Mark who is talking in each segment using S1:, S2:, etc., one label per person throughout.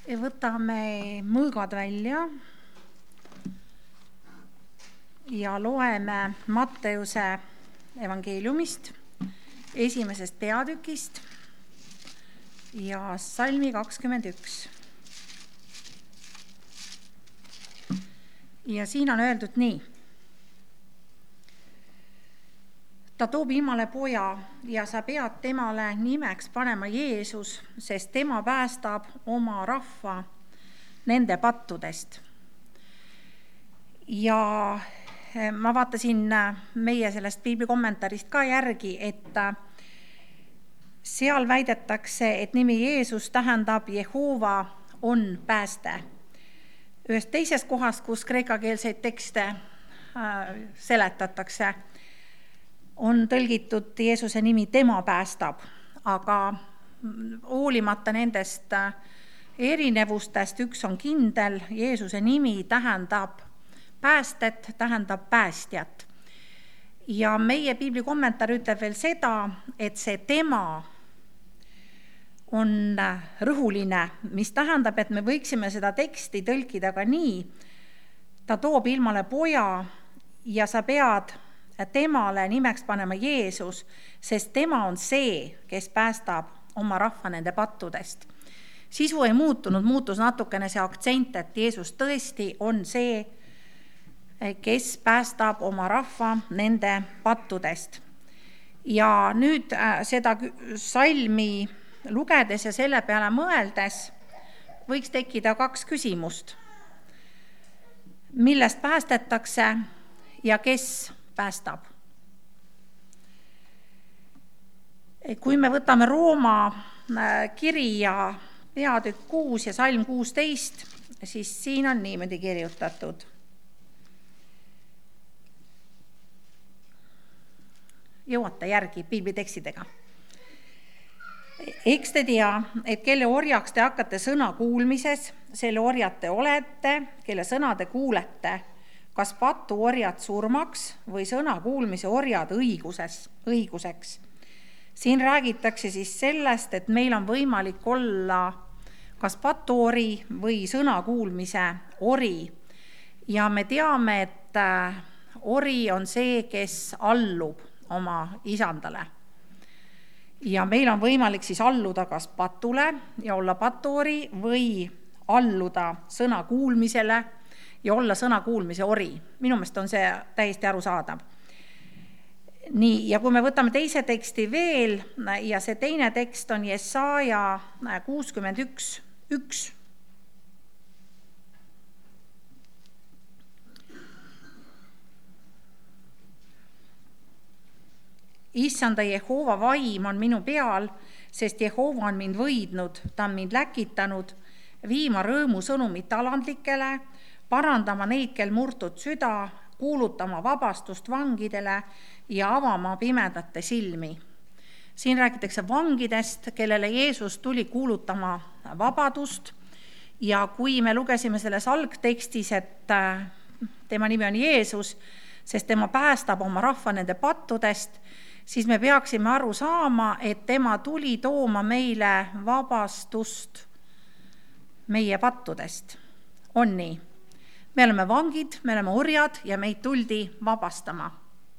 S1: Võtame mõõgad välja ja loeme Matteuse evangeeliumist 1. peatükist ja salmi 21. Ja siin on öeldud nii. Ta toob ilmale poja ja sa pead temale nimeks panema Jeesus, sest tema päästab oma rahva nende pattudest. Ja ma vaatasin meie sellest piibli kommentaarist ka järgi, et seal väidetakse, et nimi Jeesus tähendab Jehova on pääste. Ühes teises kohas, kus kreekakeelseid tekste seletatakse, on tõlgitud Jeesuse nimi tema päästab, aga hoolimata nendest erinevustest üks on kindel, Jeesuse nimi tähendab päästet, tähendab päästjat. Ja meie piibli kommentaar ütleb veel seda, et see tema on rõhuline, mis tähendab, et me võiksime seda teksti tõlkida ka nii, ta toob ilmale poja ja sa pead temale nimeks panema Jeesus, sest tema on see, kes päästab oma rahva nende pattudest. Sisu ei muutunud, muutus natukene see aktsent, et Jeesus tõesti on see, kes päästab oma rahva nende pattudest. Ja nüüd seda salmi lugedes ja selle peale mõeldes võiks tekkida 2 küsimust. Millest päästetakse ja kes päästab? Kui me võtame Rooma kiri ja peatükk 6 ja salm 16, siis siin on niimoodi kirjutatud. Jõuate järgi piiblitekstidega. Eks te tea, et kelle orjaks te hakkate sõna kuulmises, selle orjad te olete, kelle sõna te kuulete, kas patu orjad surmaks või sõna kuulmise orjad õiguseks. Siin räägitakse siis sellest, et meil on võimalik olla kas patuori või sõna kuulmise ori. Ja me teame, et ori on see, kes allub oma isandale. Ja meil on võimalik siis alluda kas patule ja olla patuori või alluda sõna kuulmisele ja olla sõna kuulmise ori. Minu meelest on see täiesti arusaadav. Nii, ja kui me võtame teise teksti veel, ja see teine tekst on Jesaja 61:1. Issanda Jehova vaim on minu peal, sest Jehova on mind võidnud, ta on mind läkitanud, viima rõõmu sõnumit alandlikele, parandama neid, kel murtud süda, kuulutama vabastust vangidele ja avama pimedate silmi. Siin räägitakse vangidest, kellele Jeesus tuli kuulutama vabadust, ja kui me lugesime selles algtekstis, et tema nimi on Jeesus, sest tema päästab oma rahva nende pattudest, siis me peaksime aru saama, et tema tuli tooma meile vabastust meie pattudest. On nii. Me oleme vangid, me oleme orjad ja meid tuldi vabastama.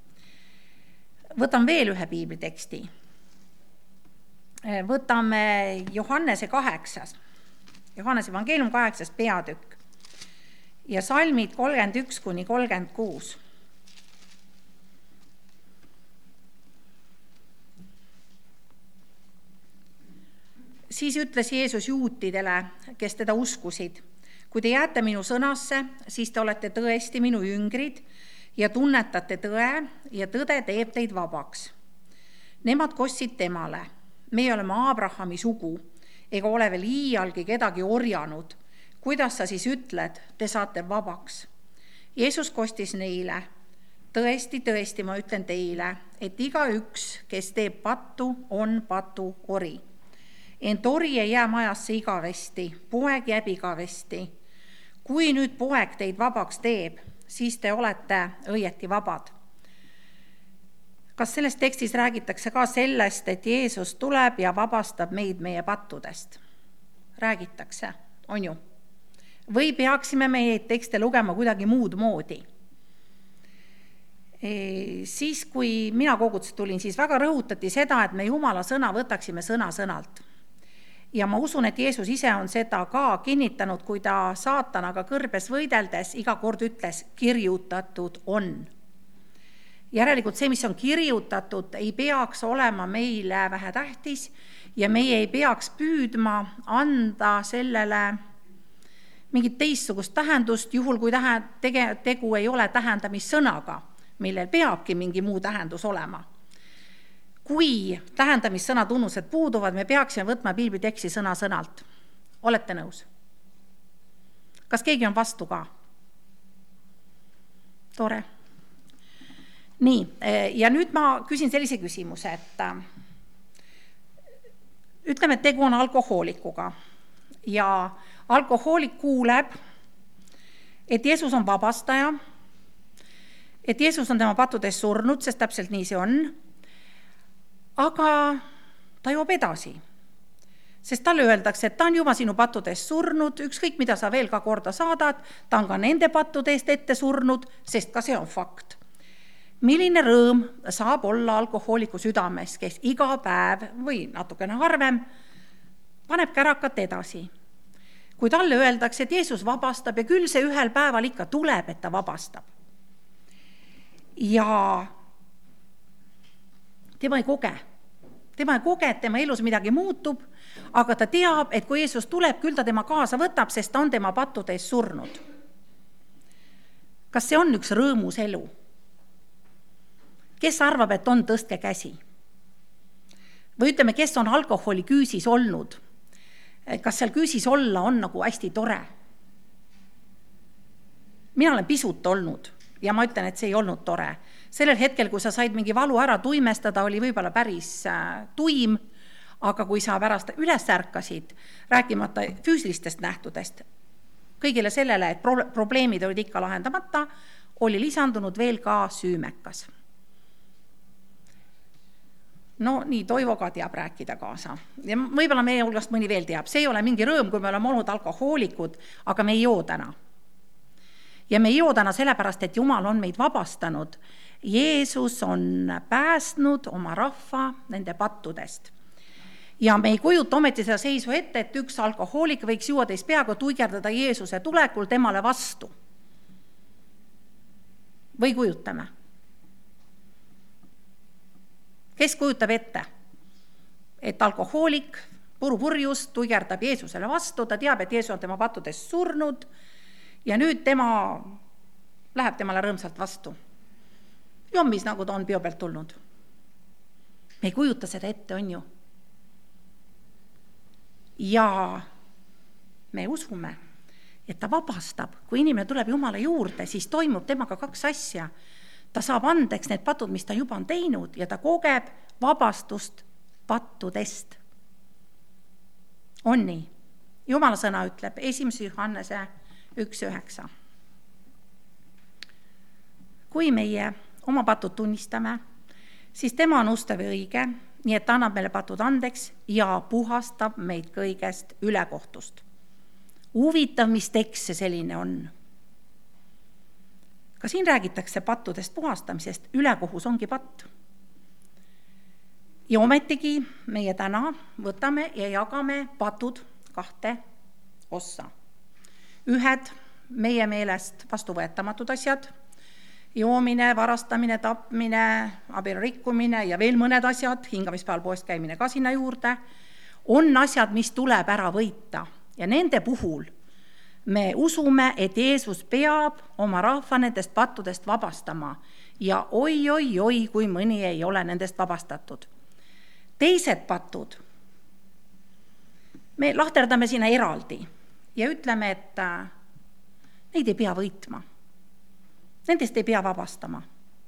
S1: Võtan veel ühe piibliteksti. Võtame Johannese 8. Johannese evangeelium 8. peatükk ja salmid 31-36. Siis ütles Jeesus juutidele, kes teda uskusid. Kui te jääte minu sõnasse, siis te olete tõesti minu jüngrid ja tunnetate tõe ja tõde teeb teid vabaks. Nemad kostsid temale. Meie oleme Abrahami sugu, ega ole veel iialgi kedagi orjanud. Kuidas sa siis ütled, te saate vabaks? Jeesus kostis neile. Tõesti, tõesti, ma ütlen teile, et igaüks, kes teeb pattu, on patu ori. Ent ori ei jää majasse igavesti, poeg jääb igavesti. Kui nüüd poeg teid vabaks teeb, siis te olete õieti vabad. Kas selles tekstis räägitakse ka sellest, et Jeesus tuleb ja vabastab meid meie pattudest? Räägitakse, on ju? Või peaksime meie tekste lugema kuidagi muud moodi? Siis, kui mina kogudusse tulin, siis väga rõhutati seda, et me Jumala sõna võtaksime sõna-sõnalt. Ja ma usun, et Jeesus ise on seda ka kinnitanud, kui ta saatanaga kõrbes võideldes iga kord ütles, kirjutatud on. Järelikult see, mis on kirjutatud, ei peaks olema meile vähetähtis ja meie ei peaks püüdma anda sellele mingit teistsugust tähendust, juhul kui tegu ei ole tähendamissõnaga, millel peabki mingi muu tähendus olema. Kui tähendamissõna tunnused puuduvad, me peaksime võtma piibliteksti sõna-sõnalt. Olete nõus? Kas keegi on vastu ka? Tore. Nii, ja nüüd ma küsin sellise küsimuse, et ütleme, et tegu on alkohoolikuga ja alkohoolik kuuleb, et Jeesus on vabastaja, et Jeesus on tema pattudes surnud, sest täpselt nii see on, aga ta joob edasi, sest talle öeldakse, et ta on juba sinu pattudes surnud, ükskõik mida sa veel ka korda saadad, ta on ka nende pattude eest ette surnud, sest ka see on fakt. Milline rõõm saab olla alkohooliku südames, kes iga päev või natukene harvem paneb kärakat edasi. Kui talle öeldakse, et Jeesus vabastab ja küll see ühel päeval ikka tuleb, et ta vabastab. Ja tema ei koge, et tema elus midagi muutub, aga ta teab, et kui Jeesus tuleb, küll ta tema kaasa võtab, sest ta on tema pattude eest surnud. Kas see on üks rõõmus elu? Kes arvab, et on, tõstke käsi? Või ütleme, kes on alkoholi küüsis olnud? Kas seal küüsis olla on nagu hästi tore? Mina olen pisut olnud ja ma ütlen, et see ei olnud tore. Sellel hetkel, kui sa said mingi valu ära tuimestada, oli võib-olla päris tuim, aga kui sa pärast üles ärkasid, rääkimata füüsilistest nähtudest, kõigile sellele, et probleemid olid ikka lahendamata, oli lisandunud veel ka süümekas. No nii, Toivo ka teab rääkida kaasa. Ja võib-olla meie hulgast mõni veel teab. See ei ole mingi rõõm, kui me oleme olnud alkohoolikud, aga me ei joo täna. Ja me ei joo täna sellepärast, et Jumal on meid vabastanud. Jeesus on päästnud oma rahva nende pattudest. Ja me ei kujuta ometi seda seisu ette, et üks alkohoolik võiks juua teist peaga tuigerdada Jeesuse tulekul temale vastu. Või kujutame? Kes kujutab ette, et alkohoolik purjus tuigerdab Jeesusele vastu, ta teab, et Jeesus on tema pattudest surnud ja nüüd tema läheb temale rõõmsalt vastu. Jommis, nagu ta on peo pealt tulnud. Me ei kujuta seda ette, on ju. Ja me usume, et ta vabastab. Kui inimene tuleb Jumala juurde, siis toimub temaga kaks asja. Ta saab andeks need patud, mis ta juba on teinud ja ta kogeb vabastust pattudest. On nii. Jumala sõna ütleb 1. Johannese 1.9. Kui meie oma patud tunnistame, siis tema on ustav ja õige, nii et ta annab meile patud andeks ja puhastab meid kõigest ülekohtust. Huvitav, mis tekst see selline on. Ka siin räägitakse pattudest puhastamisest, ülekohus ongi patt. Ja ometigi meie täna võtame ja jagame patud kahte ossa. Ühed meie meelest vastuvõetamatud asjad, joomine, varastamine, tapmine, abielu rikkumine ja veel mõned asjad, hingamispäeval poest käimine ka sinna juurde, on asjad, mis tuleb ära võita ja nende puhul me usume, et Jeesus peab oma rahva nendest pattudest vabastama ja oi, kui mõni ei ole nendest vabastatud. Teised patud, me lahterdame sinna eraldi ja ütleme, et neid ei pea võitma. Nendest ei pea vabastama.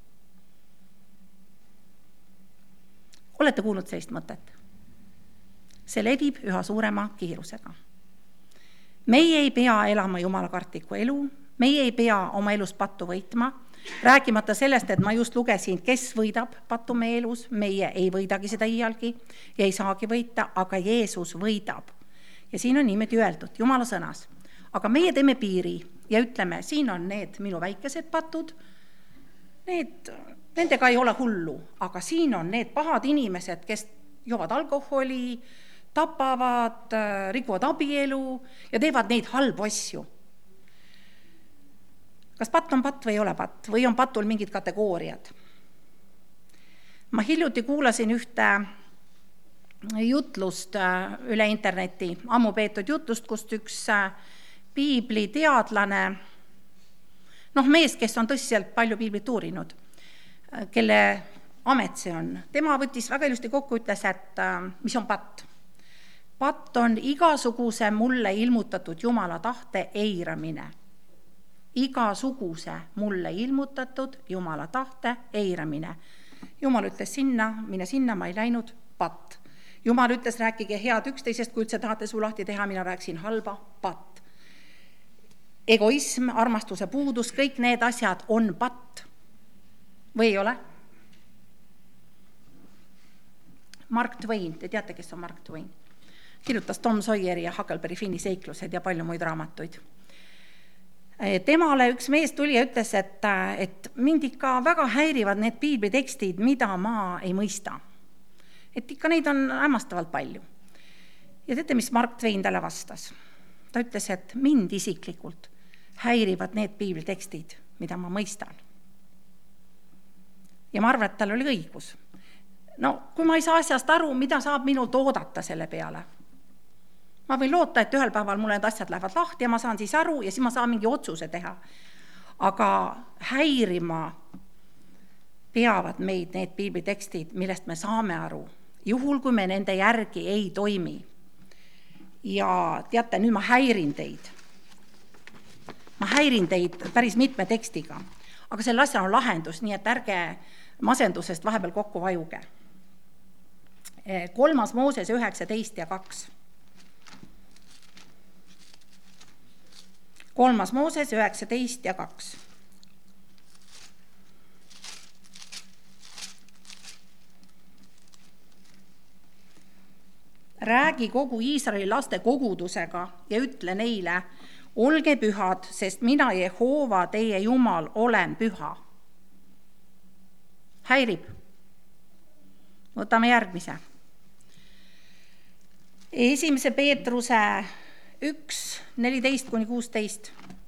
S1: Olete kuulnud sellist mõtet? See levib üha suurema kiirusega. Meie ei pea elama jumalakartliku elu, meie ei pea oma elus pattu võitma, rääkimata sellest, et ma just lugesin, kes võidab pattu meie elus, meie ei võidagi seda iialgi ja ei saagi võita, aga Jeesus võidab. Ja siin on niimoodi öeldud Jumala sõnas. Aga meie teeme piiri ja ütleme, siin on need minu väikesed patud, nendega ei ole hullu, aga siin on need pahad inimesed, kes joovad alkoholi, tapavad, rikuvad abielu ja teevad neid halbu asju. Kas patt on patt või ei ole patt või on patul mingid kategooriad? Ma hiljuti kuulasin ühte jutlust üle interneti, ammu peetud jutlust, kust üks piibli teadlane, mees, kes on tõsiselt palju piiblit uurinud, kelle amet see on, tema võttis väga ilusti kokku, ütles, et mis on patt. Patt on igasuguse mulle ilmutatud Jumala tahte eiramine. Igasuguse mulle ilmutatud Jumala tahte eiramine. Jumal ütles mine sinna, ma ei läinud, patt. Jumal ütles, rääkige head üksteisest, kui üldse tahate su lahti teha, mina rääksin halba, patt. Egoism, armastuse puudus, kõik need asjad on patt. Või ei ole? Mark Twain, te teate, kes on Mark Twain? Kirjutas Tom Sawyeri ja Huckleberry Finni seiklused ja palju muid raamatuid. Temale üks mees tuli ja ütles, et mind ikka väga häirivad need piiblitekstid, mida ma ei mõista. Et ikka neid on hämmastavalt palju. Ja teate, mis Mark Twain talle vastas? Ta ütles, et mind isiklikult häirivad need piiblitekstid, mida ma mõistan. Ja ma arvan, et tal oli õigus. Kui ma ei saa asjast aru, mida saab minult oodata selle peale? Ma võin loota, et ühel päeval mulle need asjad lähevad lahti ja ma saan siis aru ja siis ma saan mingi otsuse teha. Aga häirima peavad meid need piiblitekstid, millest me saame aru, juhul kui me nende järgi ei toimi. Ja teate, nüüd ma häirin teid. Ma häirin teid päris mitme tekstiga, aga selle asja on lahendus, nii et ärge masendusest vahepeal kokku vajuge. 3. Mooses 19 ja 2. 3. Mooses 19 ja 2. Räägi kogu Iisraeli laste kogudusega ja ütle neile, olge pühad, sest mina, Jehova, teie Jumal, olen püha. Häirib. Võtame järgmise. 1. Peetruse 1, 14-16.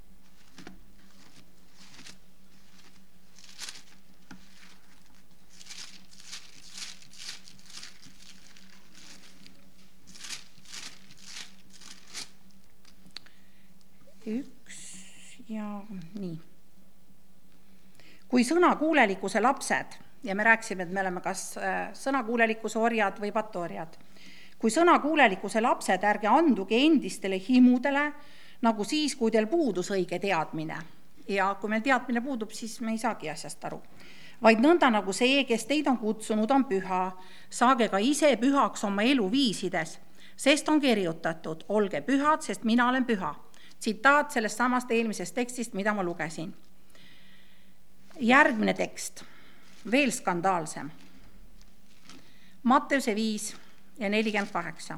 S1: Ja nii. Kui sõnakuulelikkuse lapsed, ja me rääkisime, et me oleme kas sõnakuulelikkuse orjad või patuorjad, kui sõnakuulelikkuse lapsed, ärge anduge endistele himudele, nagu siis, kui teil puudus õige teadmine. Ja kui meil teadmine puudub, siis me ei saagi asjast aru. Vaid nõnda nagu see, kes teid on kutsunud, on püha, saage ka ise pühaks oma eluviisides, sest on kirjutatud, olge pühad, sest mina olen püha. Tsitaat sellest samast eelmisest tekstist, mida ma lugesin. Järgmine tekst, veel skandaalsem. Matteuse 5 ja 48.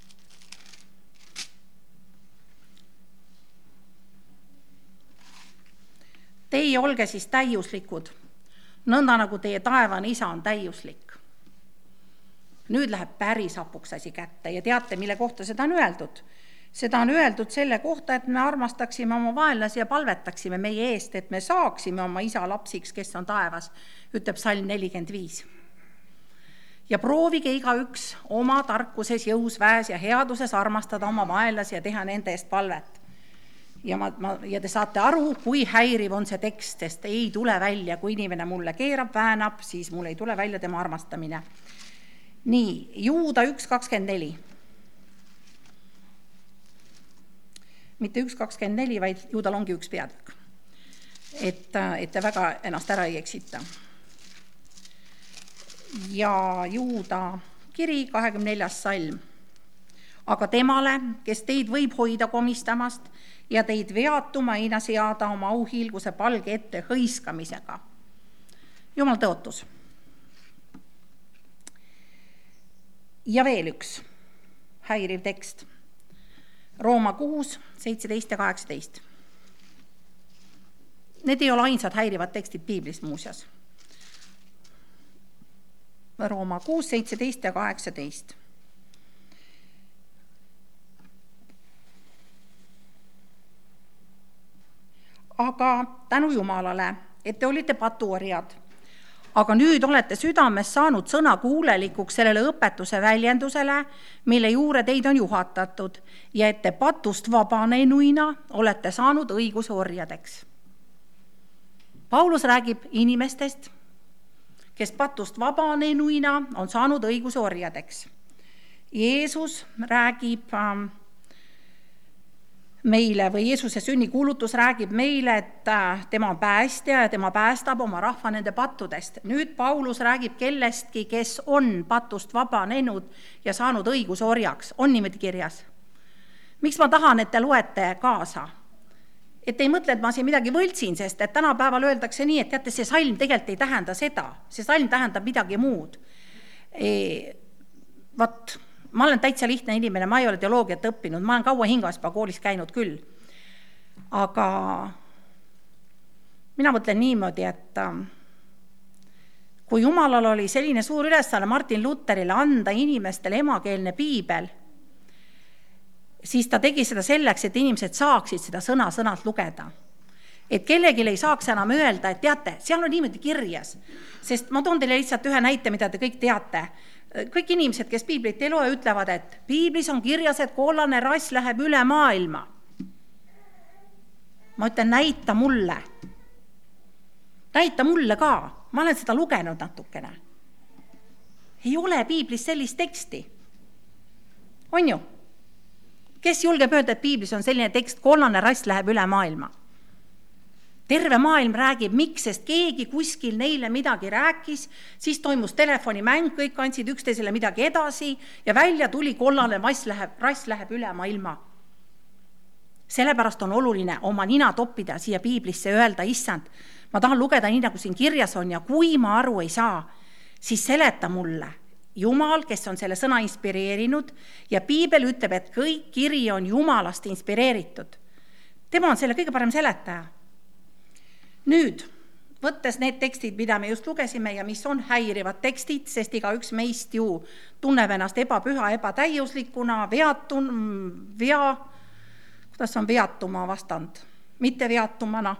S1: Teie olge siis täiuslikud, nõnda nagu teie taevane isa on täiuslik. Nüüd läheb päris hapuks asi kätte ja teate, mille kohta seda on öeldud. Seda on öeldud selle kohta, et me armastaksime oma vaenlasi ja palvetaksime meie eest, et me saaksime oma isa lapsiks, kes on taevas, ütleb Psalm 45. Ja proovige igaüks oma tarkuses, jõus, väes ja headuses armastada oma vaenlasi ja teha nende eest palvet. Ja te saate aru, kui häiriv on see tekst, sest ei tule välja, kui inimene mulle keerab, väänab, siis mul ei tule välja tema armastamine. Nii, Juuda 1.24. Mitte 1.24, vaid Juudal ongi üks peatükk. Et te väga ennast ära ei eksita. Ja Juuda kiri 24. salm. Aga temale, kes teid võib hoida komistamast ja teid veatuma eina seada oma auhiilguse palge ette hõiskamisega. Jumal tõotus. Ja veel üks häiriv tekst. Rooma 6, 17 ja 18. Need ei ole ainsad häirivad tekstid piiblis muuseas. Rooma 6, 17 ja 18. Aga tänu Jumalale, et te olite patuorjad, aga nüüd olete südames saanud sõna kuulelikuks sellele õpetuse väljendusele, mille juurde teid on juhatatud ja et te patust vabanenuina olete saanud õiguse orjadeks. Paulus räägib inimestest, kes patust vabanenuina on saanud õiguse orjadeks. Jeesus räägib meile või Jeesuse sünnikuulutus räägib meile, et tema on päästja ja tema päästab oma rahva nende pattudest. Nüüd Paulus räägib kellestki, kes on patust vabanenud ja saanud õiguse orjaks. On niimoodi kirjas. Miks ma tahan, et te loete kaasa? Et ei mõtle, et ma siin midagi võltsin, sest et tänapäeval öeldakse nii, et teate, see salm tegelikult ei tähenda seda. See salm tähendab midagi muud. Ma olen täitsa lihtne inimene, ma ei ole teoloogiat õppinud, ma olen kaua Hingaspa koolis käinud küll. Aga mina mõtlen niimoodi, et kui Jumalal oli selline suur ülesanne Martin Lutherile anda inimestele emakeelne piibel, siis ta tegi seda selleks, et inimesed saaksid seda sõna-sõnalt lugeda. Et kellelgi ei saaks enam öelda, et teate, seal on niimoodi kirjas. Sest ma toon teile lihtsalt ühe näite, mida te kõik teate. Kõik inimesed, kes piiblit ei loe, ütlevad, et piiblis on kirjas, et kollane rass läheb üle maailma. Ma ütlen, näita mulle. Näita mulle ka. Ma olen seda lugenud natukene. Ei ole piiblis sellist teksti. On ju? Kes julgeb öelda, et piiblis on selline tekst, kollane rass läheb üle maailma? Terve maailm räägib, miks, sest keegi kuskil neile midagi rääkis, siis toimus telefonimäng, kõik andsid üksteisele midagi edasi ja välja tuli kollane rass läheb üle maailma. Sellepärast on oluline oma nina toppida siia piiblisse ja öelda, issand, ma tahan lugeda nii, nagu siin kirjas on ja kui ma aru ei saa, siis seleta mulle. Jumal, kes on selle sõna inspireerinud ja piibel ütleb, et kõik kiri on Jumalast inspireeritud. Tema on selle kõige parem seletaja. Nüüd, võttes need tekstid, mida me just lugesime ja mis on häirivad tekstid, sest igaüks meist ju tunneb ennast ebapüha, ebatäiuslikuna, kuidas on veatuma vastand? Mitte veatumana.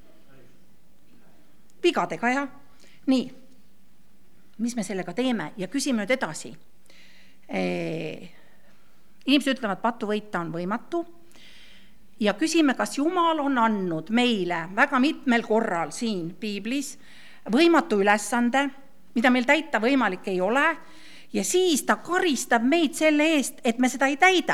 S1: Vigadega, jah. Nii, mis me sellega teeme ja küsime nüüd edasi. Inimesed ütlevad, patu võita on võimatu. Ja küsime, kas Jumal on andnud meile väga mitmel korral siin piiblis võimatu ülesande, mida meil täita võimalik ei ole, ja siis ta karistab meid selle eest, et me seda ei täida.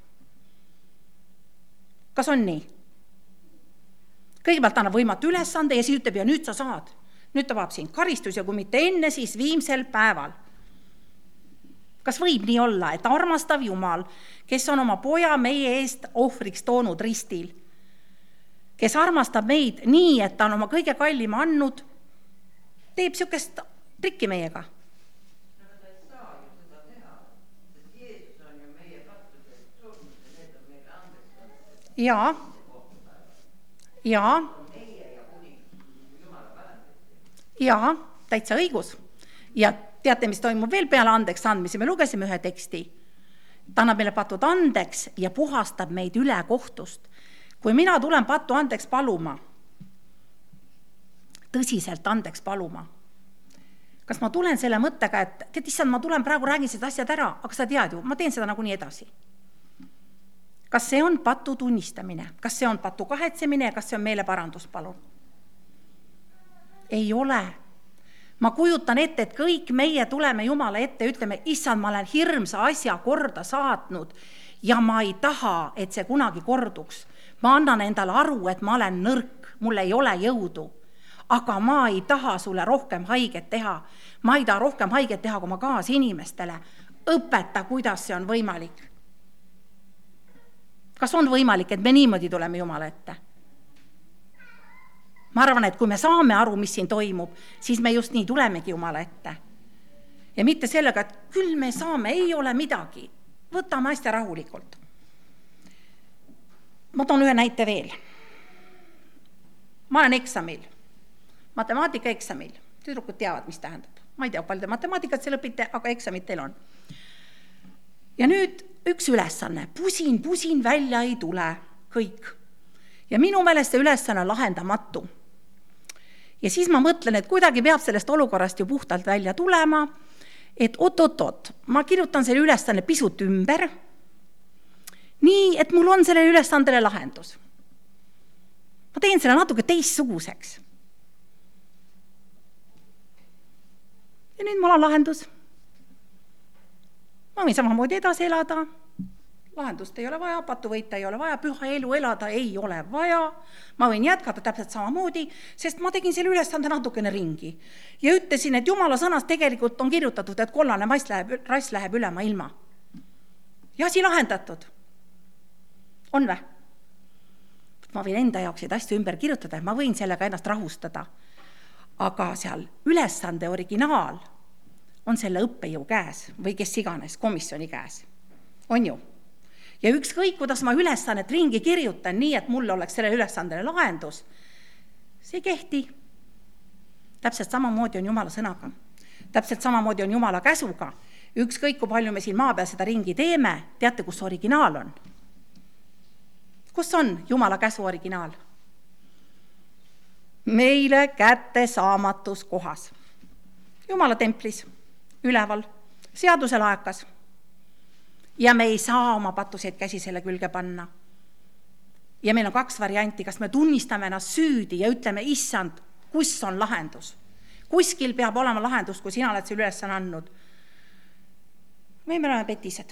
S1: Kas on nii? Kõigepealt annab võimatu ülesande ja siis ütleb, ja nüüd sa saad. Nüüd ta vaab siin karistus ja kui mitte enne, siis viimsel päeval. Kas võib nii olla, et armastav Jumal, kes on oma poja meie eest ohvriks toonud ristil, kes armastab meid nii, et ta on oma kõige kallima andnud, teeb sükest trikki meiega?
S2: Aga ta ei saa ju seda teha, sest Jeesus on ju meie pattused surnud ja need on meile andestanud.
S1: Jaa, täitsa õigus. Ja teate, mis toimub veel peale andeks andmise? Me lugesime ühe teksti. Ta annab meile patud andeks ja puhastab meid üle kohtust. Kui mina tulen patu andeks paluma, tõsiselt andeks paluma, kas ma tulen selle mõttega, et tead, issand, ma tulen praegu, räägin seda asjad ära, aga sa tead ju, ma teen seda nagunii edasi. Kas see on patu tunnistamine? Kas see on patu kahetsemine ja kas see on meile parandus, palun? Ei ole. Ma kujutan ette, et kõik meie tuleme Jumala ette, ütleme, issand, ma olen hirmsa asja korda saatnud ja ma ei taha, et see kunagi korduks. Ma annan endale aru, et ma olen nõrk, mul ei ole jõudu, aga ma ei taha sulle rohkem haiget teha. Ma ei taha rohkem haiget teha, kui ma kaas inimestele. Õpeta, kuidas see on võimalik. Kas on võimalik, et me niimoodi tuleme Jumala ette? Ma arvan, et kui me saame aru, mis siin toimub, siis me just nii tulemegi Jumala ette. Ja mitte sellega, et küll me saame, ei ole midagi. Võtame asja rahulikult. Ma toon ühe näite veel. Ma olen eksamil, matemaatika eksamil. Tüdrukud teavad, mis tähendab. Ma ei tea, palju te matemaatikat seal õpite, aga eksamid teil on. Ja nüüd üks ülesanne. Pusin, välja ei tule. Kõik. Ja minu meelest see ülesanne on lahendamatu. Ja siis ma mõtlen, et kuidagi peab sellest olukorrast ju puhtalt välja tulema, et oot, ma kirjutan selle ülesanne pisut ümber, nii, et mul on selle ülesandele lahendus. Ma teen selle natuke teistsuguseks. Ja nüüd mul on lahendus. Ma võin samamoodi edasi elada. Lahendust ei ole vaja, patuvõita ei ole vaja, püha elu elada ei ole vaja. Ma võin jätkata täpselt samamoodi, sest ma tegin selle ülesande natukene ringi. Ja ütlesin, et Jumala sõnas tegelikult on kirjutatud, et kollane rass läheb ülema ilma. Ja asi lahendatud. On või? Ma võin enda jaoks neid asju ümber kirjutada, ma võin sellega ennast rahustada. Aga seal ülesande originaal on selle õppejõu käes või kes iganes, komisjoni käes. On ju? Ja ükskõik, kuidas ma ülesannet ringi kirjutan nii, et mul oleks selle ülesandele lahendus, see ei kehti. Täpselt samamoodi on Jumala sõnaga. Täpselt samamoodi on Jumala käsuga. Ükskõik, kui palju me siin maa peal seda ringi teeme, teate, kus originaal on? Kus on Jumala käsu originaal? Meile kätte saamatus kohas. Jumala templis, üleval, seaduse laekas. Ja me ei saa oma patuseid käsi selle külge panna. Ja meil on 2 varianti, kas me tunnistame ennast süüdi ja ütleme, issand, kus on lahendus? Kuskil peab olema lahendus, kui sina oled selle ülesanne andnud. Me oleme petised.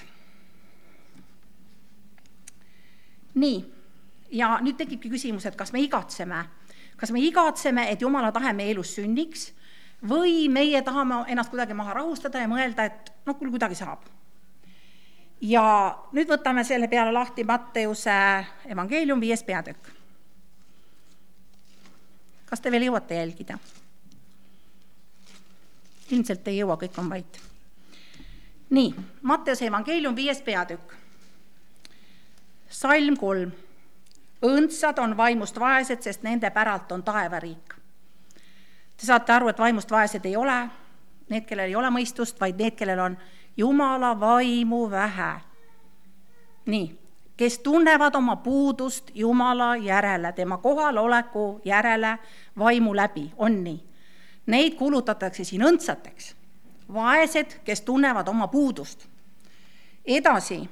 S1: Nii, ja nüüd tekibki küsimus, et kas me igatseme, et Jumala tahe meie elus sünniks või meie tahame ennast kuidagi maha rahustada ja mõelda, et küll kuidagi saab. Ja nüüd võtame selle peale lahti Matteuse evangeelium 5. peatükk. Kas te veel jõuate jälgida? Ilmselt ei jõua, kõik on vait. Nii, Matteuse evangeelium 5. peatükk. Salm 3. Õndsad on vaimust vaesed, sest nende päralt on taevariik. Te saate aru, et vaimust vaesed ei ole need, kellel ei ole mõistust, vaid need, kellel on Jumala vaimu vähe. Nii, kes tunnevad oma puudust Jumala järele, tema kohaloleku järele vaimu läbi, on nii. Neid kuulutatakse siin õndsateks. Vaesed, kes tunnevad oma puudust. Edasi,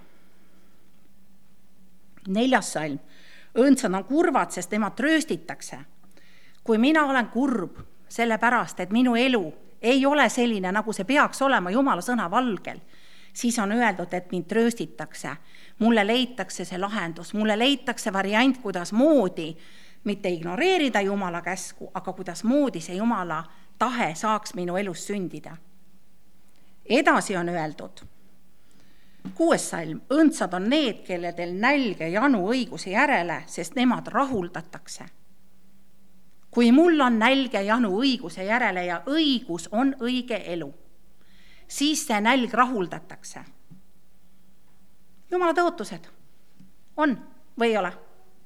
S1: 4. salm. Õndsad on kurvad, sest nemad trööstitakse. Kui mina olen kurb sellepärast, et minu elu ei ole selline, nagu see peaks olema Jumala sõna valgel, siis on öeldud, et mind trööstitakse. Mulle leitakse see lahendus, mulle leitakse variant, kuidas moodi, mitte ignoreerida Jumala käsku, aga kuidas moodi see Jumala tahe saaks minu elus sündida. Edasi on öeldud, 6. salm, õndsad on need, kelledel nälg ja janu õiguse järele, sest nemad rahuldatakse. Kui mul on nälg ja janu õiguse järele ja õigus on õige elu, siis see nälg rahuldatakse. Jumala tõotused on või ei ole?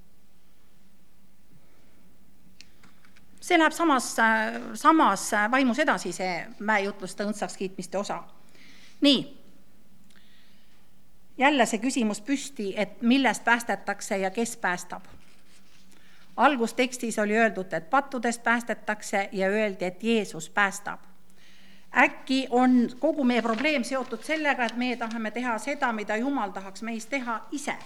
S1: See läheb samas vaimus edasi, see mäejutluste õndsaks kiitmiste osa. Nii, jälle see küsimus püsti, et millest päästetakse ja kes päästab. Algustekstis oli öeldud, et pattudest päästetakse ja öeldi, et Jeesus päästab. Äkki on kogu meie probleem seotud sellega, et meie tahame teha seda, mida Jumal tahaks meist teha ise.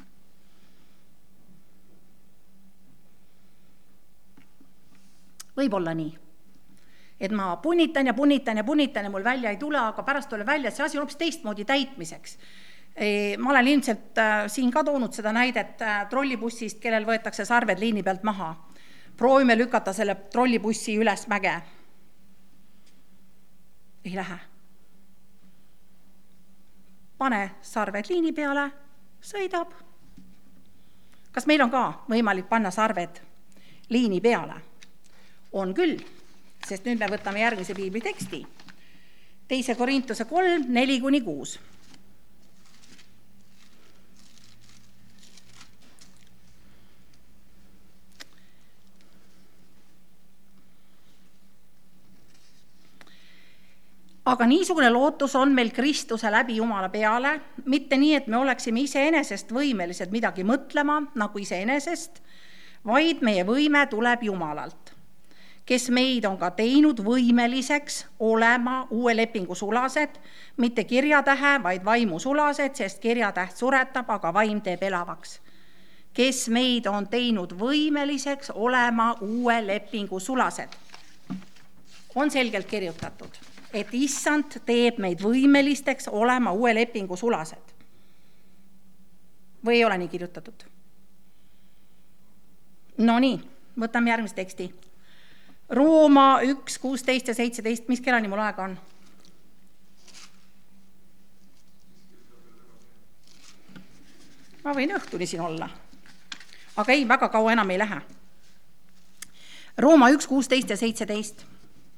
S1: Võib olla nii, et ma punnitan ja mul välja ei tule, aga pärast tuleb välja, et see asi on hoopis teistmoodi täitmiseks. Ma olen ilmselt siin ka toonud seda näidet trollibussist, kellel võetakse sarved liini pealt maha. Proovime lükata selle trollibussi üles mäge. Ei lähe. Pane sarved liini peale, sõidab. Kas meil on ka võimalik panna sarved liini peale? On küll, sest nüüd me võtame järgmise piibliteksti. 2. Korintuse 3, 4-6. Aga niisugune lootus on meil Kristuse läbi Jumala peale, mitte nii, et me oleksime iseenesest võimelised midagi mõtlema nagu iseenesest, vaid meie võime tuleb Jumalalt, kes meid on ka teinud võimeliseks olema uue lepingu sulased, mitte kirjatähe, vaid vaimu sulased, sest kirjatäht suretab, aga vaim teeb elavaks. Kes meid on teinud võimeliseks olema uue lepingu sulased. On selgelt kirjutatud, et Issand teeb meid võimelisteks olema uue lepingu sulased. Või ei ole nii kirjutatud? No nii, võtame järgmise teksti. Rooma 1, 16 ja 17, mis kellani mul aega on? Ma võin õhtuni siin olla. Aga ei, väga kaua enam ei lähe. Rooma 1, 16 ja 17.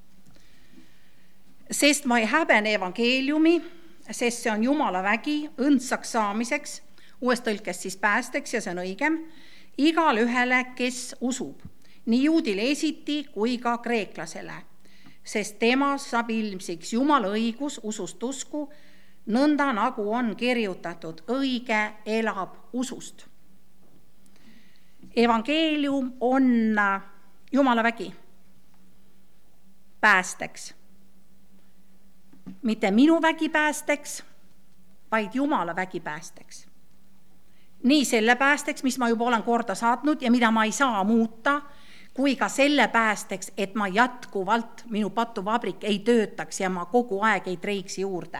S1: Sest ma ei häbene evangeeliumi, sest see on Jumala vägi õndsaks saamiseks, uues tõlkes siis päästeks ja see on õigem, igale ühele, kes usub, nii juudile esiti kui ka kreeklasele, sest temas saab ilmsiks Jumala õigus usust usku, nõnda nagu on kirjutatud, õige elab usust. Evangeelium on Jumala vägi päästeks. Mitte minu vägi päästeks, vaid Jumala vägi päästeks. Nii selle päästeks, mis ma juba olen korda saatnud ja mida ma ei saa muuta, kui ka selle päästeks, et ma jätkuvalt, minu patuvabrik ei töötaks ja ma kogu aeg ei treiks juurde.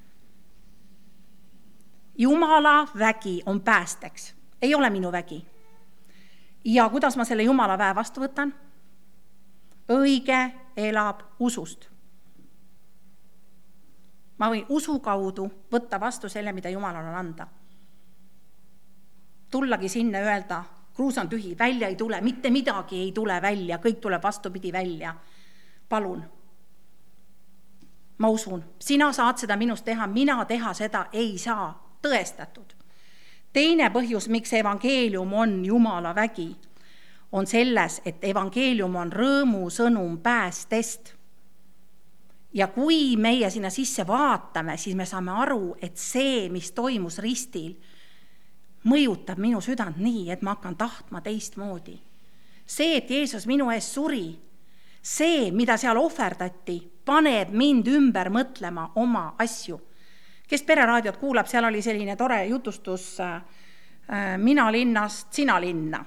S1: Jumala vägi on päästeks, ei ole minu vägi. Ja kuidas ma selle Jumala väe vastu võtan? Õige elab usust. Ma võin usu kaudu võtta vastu selle, mida Jumalal on anda. Tullagi sinna öelda, kruus on tühi, välja ei tule, mitte midagi ei tule välja, kõik tuleb vastupidi välja. Palun. Ma usun, sina saad seda minust teha, mina teha seda ei saa, tõestatud. Teine põhjus, miks evangeelium on Jumala vägi, on selles, et evangeelium on rõõmu sõnum päästest. Ja kui meie sinna sisse vaatame, siis me saame aru, et see, mis toimus ristil, mõjutab minu südant nii, et ma hakkan tahtma teistmoodi. See, et Jeesus minu ees suri, see, mida seal ohverdati, paneb mind ümber mõtlema oma asju. Kes Pereraadiot kuulab, seal oli selline tore jutustus mina linnast, sina linna.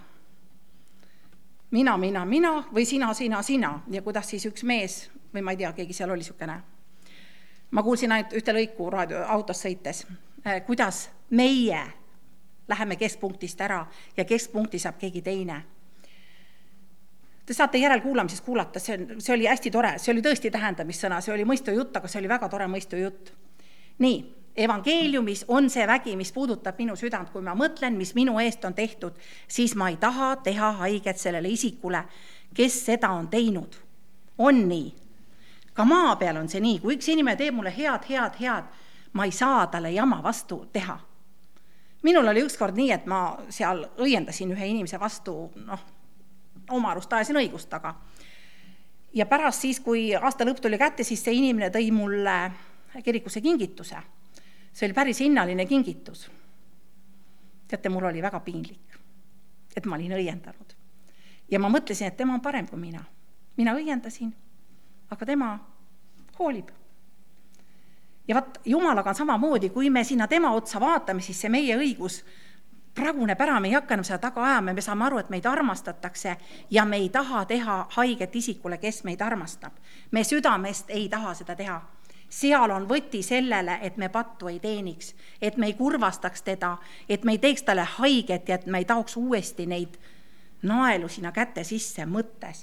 S1: Mina või sina ja kuidas siis üks mees või ma ei tea, keegi seal oli sükene. Ma kuulsin ainult ühte lõiku autos sõites, kuidas meie läheme keskpunktist ära ja keskpunkti saab keegi teine. Te saate järelkuulamises kuulata, see oli hästi tore, see oli tõesti tähendamissõna, see oli mõistujutt, aga see oli väga tore mõistujutt. Nii, evangeeliumis on see vägi, mis puudutab minu südant, kui ma mõtlen, mis minu eest on tehtud, siis ma ei taha teha haiget sellele isikule, kes seda on teinud. On nii. Ka maa peal on see nii, kui üks inimene teeb mulle head, ma ei saa talle jama vastu teha. Minul oli ükskord nii, et ma seal õiendasin ühe inimese vastu, oma arust ajasin õigust taga. Ja pärast siis, kui aasta lõpp tuli kätte, siis see inimene tõi mulle kirikusse kingituse. See oli päris hinnaline kingitus. Teate, mul oli väga piinlik, et ma olin õiendanud. Ja ma mõtlesin, et tema on parem kui mina. Mina õiendasin, aga tema hoolib. Ja vaat, Jumalaga on samamoodi, kui me sinna tema otsa vaatame, siis see meie õigus praguneb ära, me ei hakka enam seda taga ajama, me saame aru, et meid armastatakse ja me ei taha teha haiget isikule, kes meid armastab. Me südamest ei taha seda teha. Seal on võti sellele, et me pattu ei teeniks, et me ei kurvastaks teda, et me ei teeks talle haiget ja et me ei taoks uuesti neid naelu sinna kätte sisse mõttes.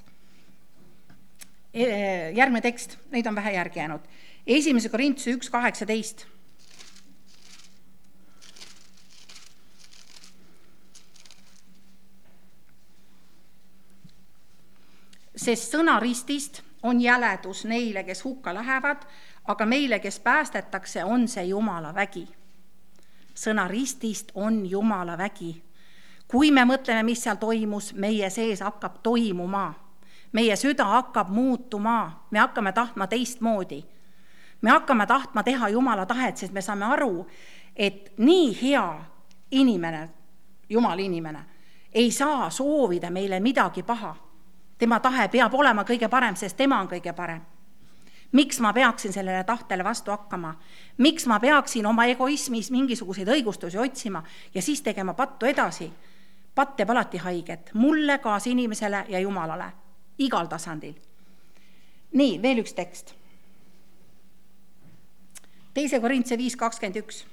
S1: Järgmine tekst, neid on vähe järgi jäänud. 1. Korintuse 1:18. Sest sõna ristist on jäledus neile, kes hukka lähevad, aga meile, kes päästetakse, on see Jumala vägi. Sõna ristist on Jumala vägi. Kui me mõtleme, mis seal toimus, meie sees hakkab toimuma. Meie süda hakkab muutuma, me hakkame tahtma teistmoodi. Me hakkame tahtma teha Jumala tahet, sest me saame aru, et nii hea inimene, Jumala inimene, ei saa soovida meile midagi paha. Tema tahe peab olema kõige parem, sest tema on kõige parem. Miks ma peaksin sellele tahtele vastu hakkama? Miks ma peaksin oma egoismis mingisuguseid õigustusi otsima ja siis tegema pattu edasi? Patt teeb alati haiget, mulle, kaasinimesele ja Jumalale, igal tasandil. Nii, veel üks tekst. 2. Korintuse 5:21.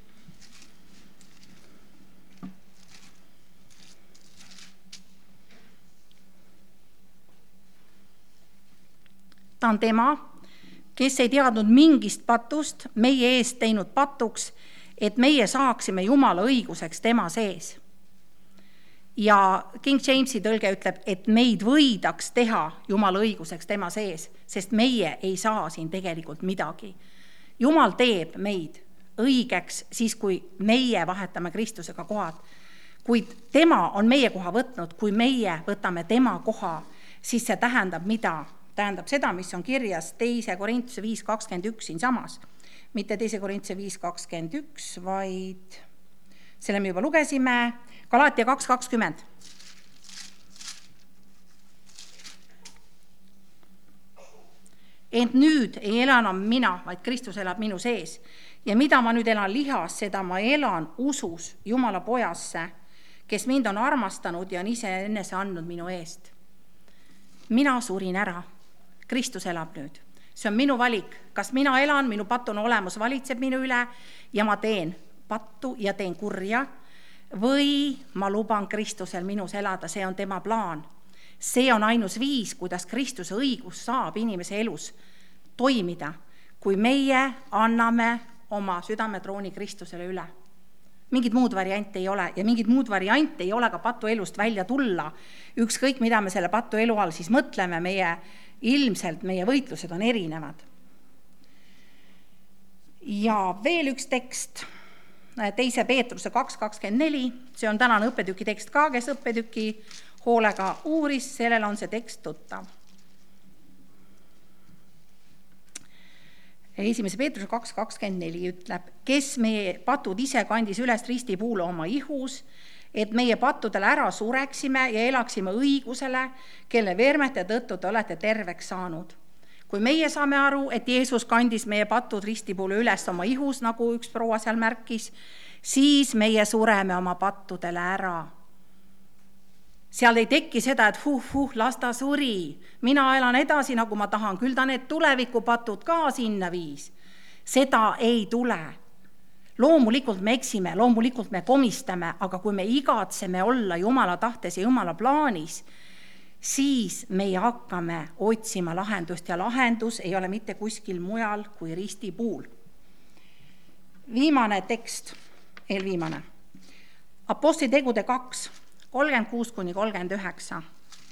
S1: Ta on tema, kes ei teadnud mingist patust, meie eest teinud patuks, et meie saaksime Jumala õiguseks tema sees. Ja King Jamesi tõlge ütleb, et meid võidaks teha Jumala õiguseks tema sees, sest meie ei saa siin tegelikult midagi. Jumal teeb meid õigeks siis, kui meie vahetame Kristusega kohad. Kuid tema on meie koha võtnud, kui meie võtame tema koha, siis see tähendab mida? Tähendab seda, mis on kirjas 2. Korintuse 5:21 siin samas. Mitte 2. Korintuse 5:21, vaid selle me juba lugesime, Galaatia 2:20. Ent nüüd ei ela enam mina, vaid Kristus elab minu sees. Ja mida ma nüüd elan lihas, seda ma elan usus Jumala pojasse, kes mind on armastanud ja on ise enese andnud minu eest. Mina surin ära. Kristus elab nüüd. See on minu valik. Kas mina elan, minu patuna olemus valitseb minu üle ja ma teen pattu ja teen kurja või ma luban Kristusel minus elada. See on tema plaan. See on ainus viis, kuidas Kristuse õigus saab inimese elus toimida, kui meie anname oma südametrooni Kristusele üle. Mingid muud variante ei ole ja mingid muud variante ei ole ka patu elust välja tulla. Ükskõik, mida me selle patu elu all siis mõtleme, ilmselt meie võitlused on erinevad. Ja veel üks tekst, 2. Peetruse 2:24, see on tänane õppetüki tekst ka, kes õppetüki hoolega uuris, sellel on see tekst tuttav. 1. Peetruse 2:24 ütleb, kes meie patud ise kandis üles ristipuule oma ihus, et meie pattudele ära sureksime ja elaksime õigusele, kelle vermete tõttu te olete terveks saanud. Kui meie saame aru, et Jeesus kandis meie patud ristipuule üles oma ihus, nagu üks proua seal märkis, siis meie sureme oma pattudele ära. Seal ei teki seda, et las ta suri, mina elan edasi, nagu ma tahan, küll ta need tulevikupatud ka sinna viis. Seda ei tule. Loomulikult me eksime, loomulikult me komistame, aga kui me igatseme olla Jumala tahtes ja Jumala plaanis, siis meie hakkame otsima lahendust ja lahendus ei ole mitte kuskil mujal kui ristipuul. Viimane tekst, eelviimane. Apostlitegude 2, 36-39.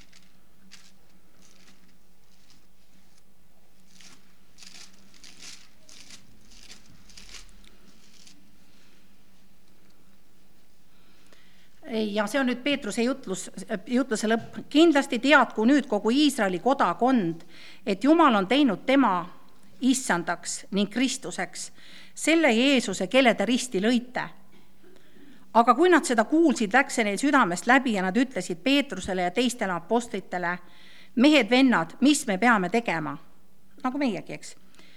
S1: Ja see on nüüd Peetruse jutluse lõpp. Kindlasti teadku nüüd kogu Iisraeli kodakond, et Jumal on teinud tema issandaks ning Kristuseks, selle Jeesuse, kelle te risti lõite. Aga kui nad seda kuulsid, läks see neil südamest läbi ja nad ütlesid Peetrusele ja teistele apostlitele, mehed, vennad, mis me peame tegema? Nagu meiegi, eks.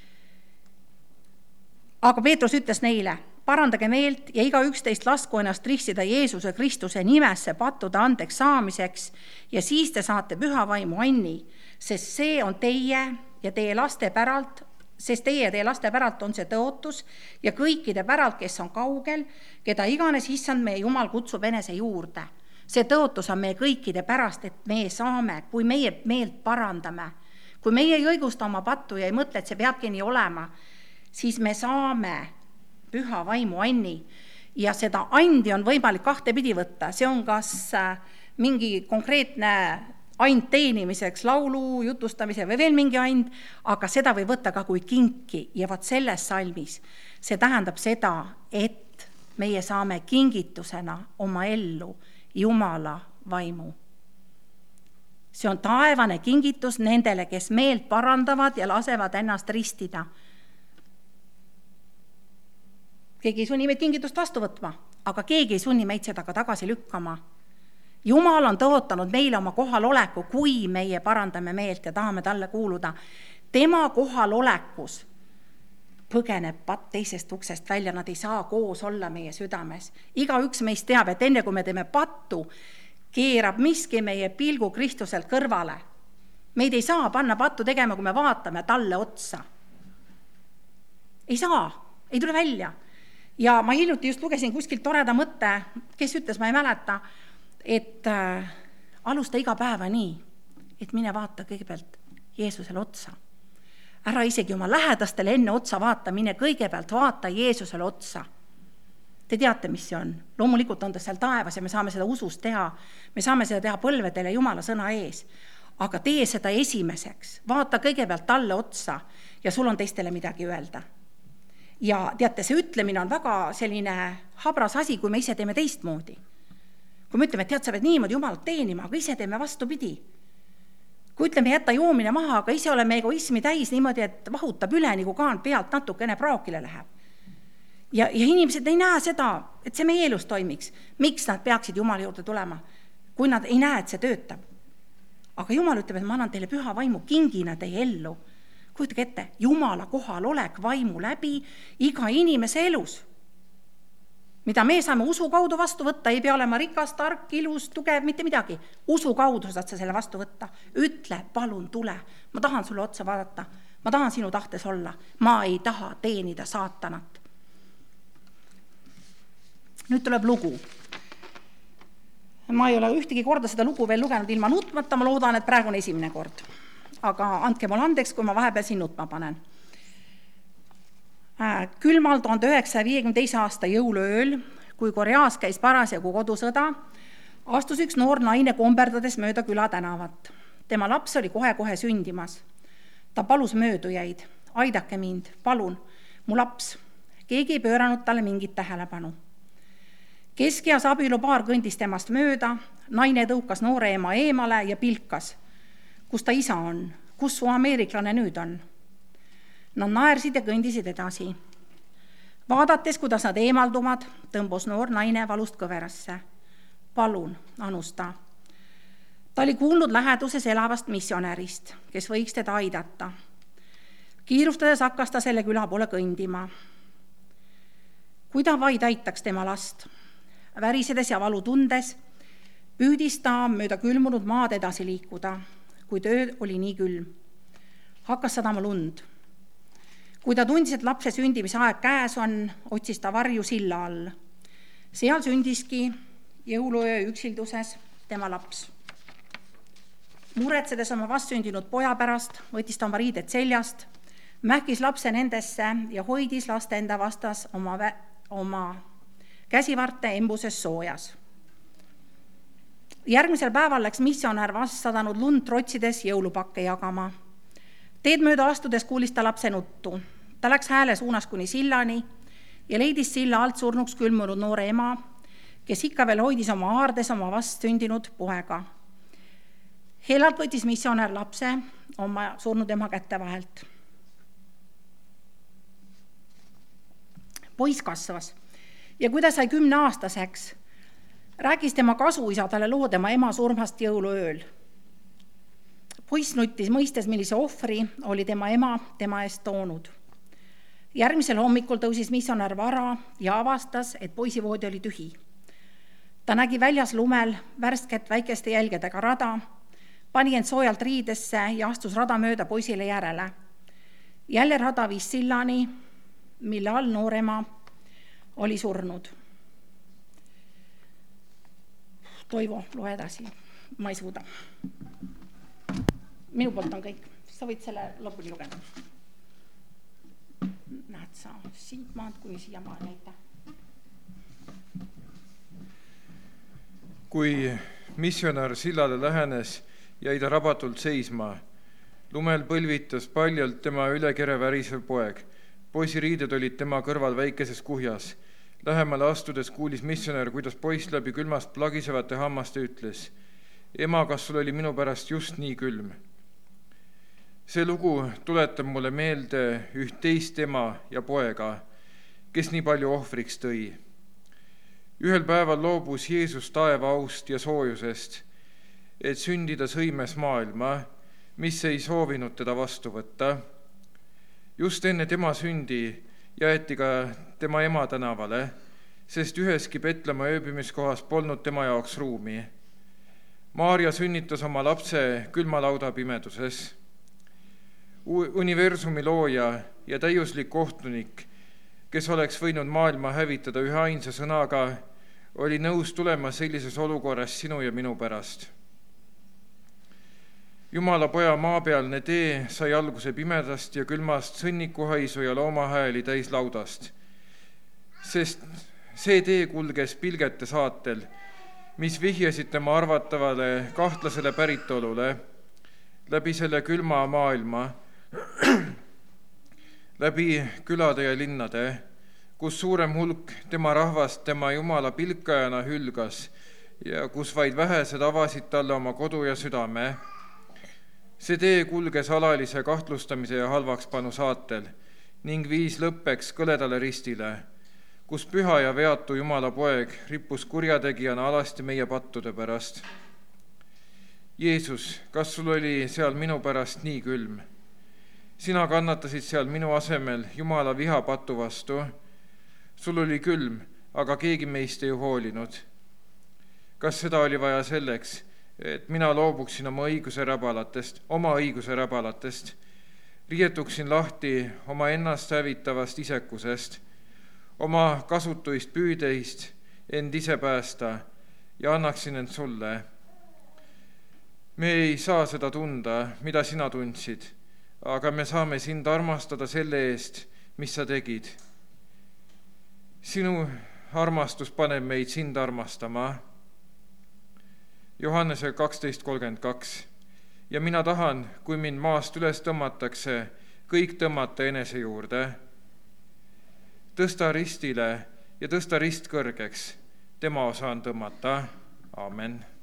S1: Aga Peetrus ütles neile, parandage meelt ja iga üksteist lasku ennast ristida Jeesuse Kristuse nimesse pattude andeks saamiseks ja siis te saate püha vaimu anni, sest see on teie ja teie laste päralt, sest teie ja teie laste päralt on see tõotus ja kõikide päralt, kes on kaugel, keda iganes issand meie Jumal kutsub enese juurde. See tõotus on meie kõikide pärast, et me saame, kui meie meelt parandame, kui meie ei õigusta oma pattu ja ei mõtle, et see peabki nii olema, siis me saame püha vaimu anni ja seda andi on võimalik kahtepidi võtta. See on kas mingi konkreetne and teenimiseks, laulu jutustamise või veel mingi and, aga seda võib võtta ka kui kinki ja vaat selles salmis. See tähendab seda, et meie saame kingitusena oma ellu Jumala vaimu. See on taevane kingitus nendele, kes meelt parandavad ja lasevad ennast ristida. keegi ei sunni meid kingitust vastu võtma, aga keegi ei sunni meid seda ka tagasi lükkama. Jumal on tõotanud meile oma kohaloleku, kui meie parandame meelt ja tahame talle kuuluda. Tema kohalolekus põgeneb patt teisest uksest välja, nad ei saa koos olla meie südames. Igaüks meist teab, et enne kui me teeme pattu, keerab miski meie pilgu Kristuselt kõrvale. Meid ei saa panna pattu tegema, kui me vaatame talle otsa. Ei saa, ei tule välja. Ja ma hiljuti just lugesin kuskilt toreda mõtte, kes ütles, ma ei mäleta, et alusta iga päeva nii, et mine vaata kõigepealt Jeesusele otsa. Ära isegi oma lähedastele enne otsa vaata, mine kõigepealt vaata Jeesusele otsa. Te teate, mis see on. Loomulikult on ta seal taevas ja me saame seda usus teha. Me saame seda teha põlvedele Jumala sõna ees. Aga tee seda esimeseks. Vaata kõigepealt talle otsa ja sul on teistele midagi öelda. Ja teate, see ütlemine on väga selline habras asi, kui me ise teeme teistmoodi. Kui me ütleme, et tead, sa pead niimoodi Jumalat teenima, aga ise teeme vastupidi. Kui ütleme, jätta joomine maha, aga ise oleme egoismi täis niimoodi, et vahutab üle, nagu kaan pealt natukene praokile läheb. Ja inimesed ei näe seda, et see meie elus toimiks. Miks nad peaksid Jumala juurde tulema, kui nad ei näe, et see töötab? Aga Jumal ütleb, et ma annan teile püha vaimu kingina teie ellu. Kujutage ette, Jumala kohal olek vaimu läbi iga inimese elus. Mida me saame usu kaudu vastu võtta, ei pea olema rikas, tark, ilus, tugev, mitte midagi. Usu kaudu saad sa selle vastu võtta. Ütle, palun tule, ma tahan sulle otsa vaadata, ma tahan sinu tahtes olla, ma ei taha teenida saatanat. Nüüd tuleb lugu. Ma ei ole ühtegi korda seda lugu veel lugenud ilma nutmata, ma loodan, et praegu on esimene kord. Aga andke mul andeks, kui ma vahepeal siin nutma panen. Külmal 1952 aasta jõuluööl, kui Koreas käis parasjagu kodusõda, astus üks noor naine komberdades mööda küla tänavat. Tema laps oli kohe sündimas. Ta palus möödujaid, aidake mind, palun, mu laps. Keegi ei pööranud talle mingit tähelepanu. Keskeas abielupaar kõndis temast mööda, naine tõukas noore ema eemale ja pilkas. Kus ta isa on? Kus su ameeriklane nüüd on? Nad naersid ja kõndisid edasi. Vaadates, kuidas nad eemalduvad, tõmbus noor naine valust kõverasse. Palun, anus ta. Ta oli kuulnud läheduses elavast missionärist, kes võiks teda aidata. Kiirustades hakkas ta selle küla poole kõndima. Kui ta vaid aitaks tema last, värisedes ja valu tundes, püüdis ta mööda külmunud maad edasi liikuda, kui töö oli nii külm. Hakkas sadama lund. Kui ta tundis, et lapse sündimise aeg käes on, otsis ta varju silla all. Seal sündiski jõuluöö üksilduses tema laps. Muretsedes oma vastsündinud poja pärast, võttis ta oma riided seljast, mähkis lapse nendesse ja hoidis laste enda vastas oma käsivarte embuses soojas. Järgmisel päeval läks missionär vastsadanud lund trotsides jõulupakke jagama. Teed mööda astudes kuulis ta lapse nuttu. Ta läks hääle suunas kuni sillani ja leidis silla alt surnuks külmunud noore ema, kes ikka veel hoidis oma aardes oma vastsündinud poega. Helalt võttis missionär lapse oma surnud ema kätte vahelt. Poiss kasvas ja kui ta sai 10-aastaseks, rääkis tema kasuisa talle loo tema ema surmast jõuluööl. Poiss nuttis, mõistes, millise ohvri oli tema ema tema eest toonud. Järgmisel hommikul tõusis missionär vara ja avastas, et poisivoodi oli tühi. Ta nägi väljas lumel värsket väikeste jälgedega rada, pani end soojalt riidesse ja astus rada mööda poisile järele. Jälle rada viis sillani, mille all noorema oli surnud. Toivo, loe edasi, ma ei suuda. Minu poolt on kõik, sa võid selle lõpuni lugeda. Näed sa siit maad kuni siia maa näita.
S3: Kui missionär sillale lähenes, jäi ta rabatult seisma. Lumel põlvitas paljalt tema ülekere värisev poeg. Poisi riided olid tema kõrval väikeses kuhjas. Lähemale astudes kuulis missionär, kuidas poiss läbi külmast plagisevate hammaste ütles: ema, kas sul oli minu pärast just nii külm? See lugu tuletab mulle meelde üht teist ema ja poega, kes nii palju ohvriks tõi. Ühel päeval loobus Jeesus taeva aust ja soojusest, et sündida sõimes maailma, mis ei soovinud teda vastu võtta. Just enne tema sündi jäeti ka tema ema tänavale, sest üheski Petlemma ööbimiskohas polnud tema jaoks ruumi. Maarja sünnitas oma lapse külmalauda pimeduses. Universumi looja ja täiuslik kohtunik, kes oleks võinud maailma hävitada ühe ainsa sõnaga, oli nõus tulema sellises olukorras sinu ja minu pärast. Jumala poja maapealne tee sai alguse pimedast ja külmast sõnnikuhaisu ja loomahääli täis laudast, sest see tee kulges pilgete saatel, mis vihjasid tema arvatavale kahtlasele päritolule, läbi selle külma maailma, läbi külade ja linnade, kus suurem hulk tema rahvast tema Jumala pilkajana hülgas ja kus vaid vähesed avasid talle oma kodu ja südame. See tee kulges alalise kahtlustamise ja halvakspanu saatel ning viis lõppeks kõledale ristile, kus püha ja veatu Jumala poeg rippus kurjategijana alasti meie pattude pärast. Jeesus, kas sul oli seal minu pärast nii külm? Sina kannatasid seal minu asemel Jumala viha patu vastu. Sul oli külm, aga keegi meist ei hoolinud. Kas seda oli vaja selleks, et mina loobuksin oma õiguse räbalatest, riietuksin lahti oma ennast hävitavast isekusest, oma kasutuist püüdeist end ise päästa ja annaksin end sulle. Me ei saa seda tunda, mida sina tundsid, aga me saame sind armastada selle eest, mis sa tegid. Sinu armastus paneb meid sind armastama. Johannese 12:32. Ja mina tahan, kui mind maast üles tõmmatakse, kõik tõmmata enese juurde. Tõsta ristile ja tõsta rist kõrgeks, tema osaan tõmmata. Aamen.